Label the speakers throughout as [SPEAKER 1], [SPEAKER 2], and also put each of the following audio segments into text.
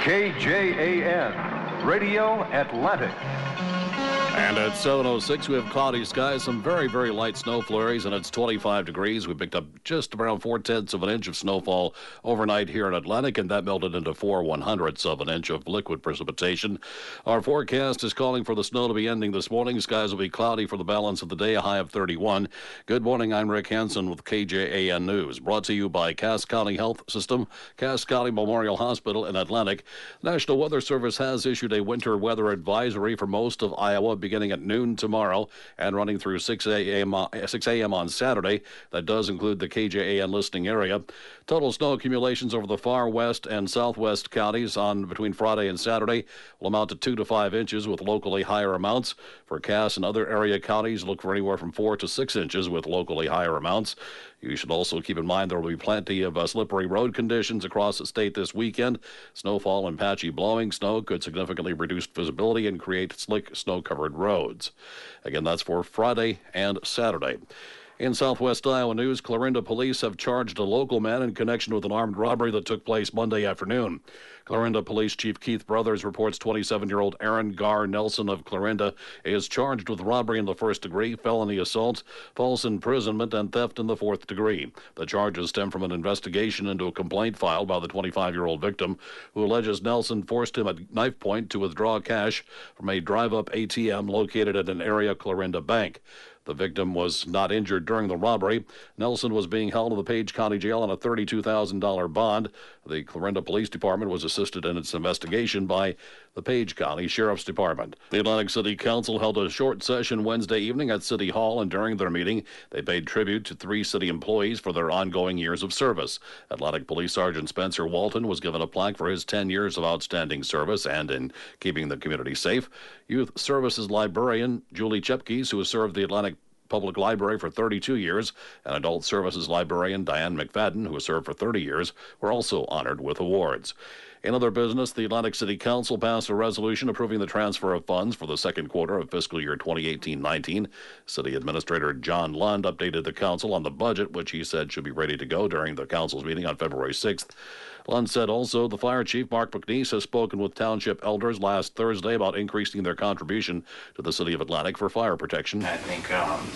[SPEAKER 1] KJAN, Radio Atlantic.
[SPEAKER 2] And at 7:06, we have cloudy skies, some very, very light snow flurries, and it's 25 degrees. We picked up just around 4/10 of an inch of snowfall overnight here in Atlantic, and that melted into 4/100ths of an inch of liquid precipitation. Our forecast is calling for the snow to be ending this morning. Skies will be cloudy for the balance of the day, a high of 31. Good morning, I'm Rick Hansen with KJAN News, brought to you by Cass County Health System, Cass County Memorial Hospital in Atlantic. National Weather Service has issued a winter weather advisory for most of Iowa, beginning at noon tomorrow and running through 6 a.m. on Saturday. That does include the KJAN listening area. Total snow accumulations over the far west and southwest counties on between Friday and Saturday will amount to 2 to 5 inches with locally higher amounts. For Cass and other area counties, look for anywhere from 4 to 6 inches with locally higher amounts. You should also keep in mind there will be plenty of slippery road conditions across the state this weekend. Snowfall and patchy blowing snow could significantly reduce visibility and create slick, snow-covered roads. Again, that's for Friday and Saturday. In Southwest Iowa news, Clarinda police have charged a local man in connection with an armed robbery that took place Monday afternoon. Clarinda Police Chief Keith Brothers reports 27-year-old Aaron Gar Nelson of Clarinda is charged with robbery in the first degree, felony assault, false imprisonment, and theft in the fourth degree. The charges stem from an investigation into a complaint filed by the 25-year-old victim, who alleges Nelson forced him at knife point to withdraw cash from a drive-up ATM located at an area Clarinda bank. The victim was not injured during the robbery. Nelson was being held in the Page County Jail on a $32,000 bond. The Clarinda Police Department was assisted in its investigation by the Page County Sheriff's Department. The Atlantic City Council held a short session Wednesday evening at City Hall, and during their meeting, they paid tribute to 3 city employees for their ongoing years of service. Atlantic Police Sergeant Spencer Walton was given a plaque for his 10 years of outstanding service and in keeping the community safe. Youth Services Librarian Julie Chepkes, who has served the Atlantic Public Library for 32 years, and Adult Services Librarian Diane McFadden, who has served for 30 years, were also honored with awards. In other business, the Atlantic City Council passed a resolution approving the transfer of funds for the second quarter of fiscal year 2018-19. City Administrator John Lund updated the council on the budget, which he said should be ready to go during the council's meeting on February 6th. Lund said also the fire chief, Mark McNeese, has spoken with township elders last Thursday about increasing their contribution to the city of Atlantic for fire protection.
[SPEAKER 3] I think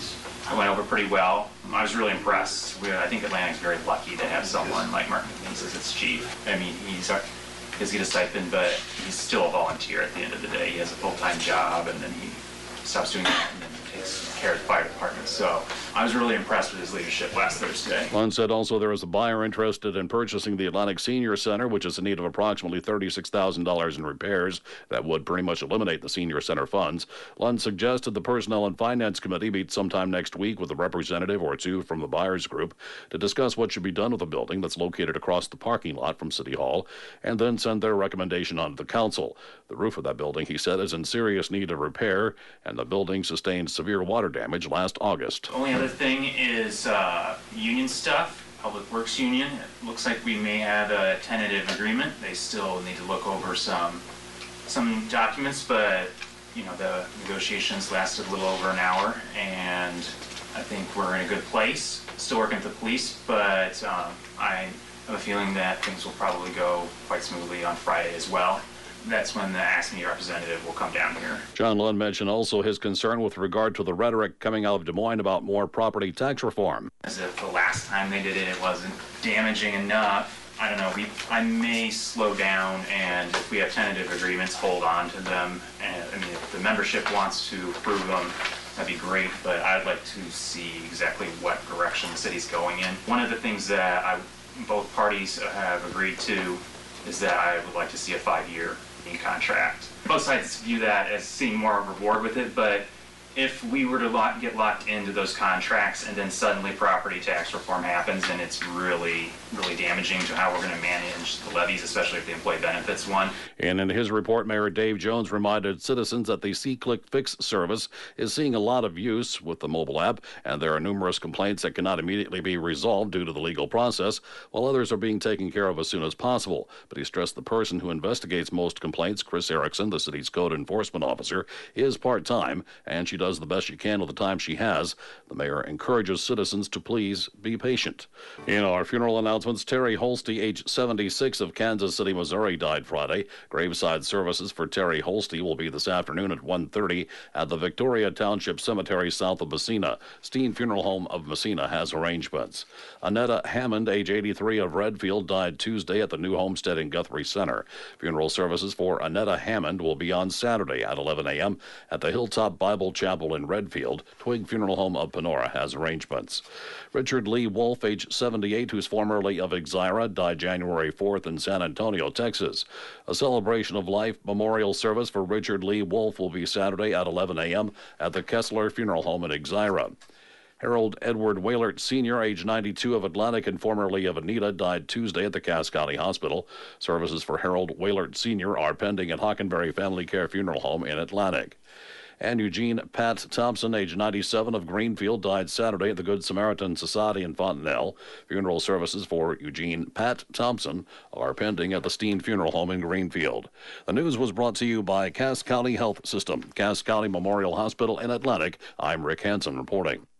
[SPEAKER 3] I went over pretty well. I was really impressed. I think Atlantic's very lucky to have someone like Mark McNeese as its chief. I mean, he does get a stipend, but he's still a volunteer at the end of the day. He has a full-time job, and then he stops doing that and then takes care of the fire department. So I was really impressed with his leadership last Thursday.
[SPEAKER 2] Lund said also there is a buyer interested in purchasing the Atlantic Senior Center, which is in need of approximately $36,000 in repairs. That would pretty much eliminate the Senior Center funds. Lund suggested the Personnel and Finance Committee meet sometime next week with a representative or two from the buyers group to discuss what should be done with the building that's located across the parking lot from City Hall, and then send their recommendation on to the council. The roof of that building, he said, is in serious need of repair, and the building sustained severe water damage last August.
[SPEAKER 3] Only other thing is union stuff. Public Works Union. It looks like we may have a tentative agreement. They still need to look over some documents, but you know, the negotiations lasted a little over an hour, and I think we're in a good place. Still working with the police, but I have a feeling that things will probably go quite smoothly on Friday as well. That's when the Ask Me representative will come down here.
[SPEAKER 2] John Lund mentioned also his concern with regard to the rhetoric coming out of Des Moines about more property tax reform.
[SPEAKER 3] As if the last time they did it, it wasn't damaging enough. I don't know, I may slow down, and if we have tentative agreements, hold on to them. And I mean, if the membership wants to approve them, that'd be great, but I'd like to see exactly what direction the city's going in. One of the things that both parties have agreed to is that I would like to see a 5-year contract. Both sides view that as seeing more reward with it, but if we were to get locked into those contracts and then suddenly property tax reform happens and it's really, really damaging to how we're going to manage the levies, especially if the employee benefits one.
[SPEAKER 2] And in his report, Mayor Dave Jones reminded citizens that the C-Click Fix service is seeing a lot of use with the mobile app, and there are numerous complaints that cannot immediately be resolved due to the legal process, while others are being taken care of as soon as possible. But he stressed the person who investigates most complaints, Chris Erickson, the city's code enforcement officer, is part-time, and she does does the best she can with the time she has. The mayor encourages citizens to please be patient. In our funeral announcements, Terry Holste, age 76, of Kansas City, Missouri, died Friday. Graveside services for Terry Holste will be this afternoon at 1:30 at the Victoria Township Cemetery south of Messina. Steen Funeral Home of Messina has arrangements. Annetta Hammond, age 83, of Redfield, died Tuesday at the new homestead in Guthrie Center. Funeral services for Annetta Hammond will be on Saturday at 11 a.m. at the Hilltop Bible Chapel in Redfield. Twig Funeral Home of Panora has arrangements. Richard Lee Wolf, age 78, who's formerly of Exira, died January 4th in San Antonio, Texas. A celebration of life memorial service for Richard Lee Wolf will be Saturday at 11 a.m. at the Kessler Funeral Home in Exira. Harold Edward Wailert Sr., age 92, of Atlantic and formerly of Anita, died Tuesday at the Cass County Hospital. Services for Harold Wailert Sr. are pending at Hockenberry Family Care Funeral Home in Atlantic. And Eugene Pat Thompson, age 97, of Greenfield, died Saturday at the Good Samaritan Society in Fontenelle. Funeral services for Eugene Pat Thompson are pending at the Steen Funeral Home in Greenfield. The news was brought to you by Cass County Health System, Cass County Memorial Hospital in Atlantic. I'm Rick Hansen reporting.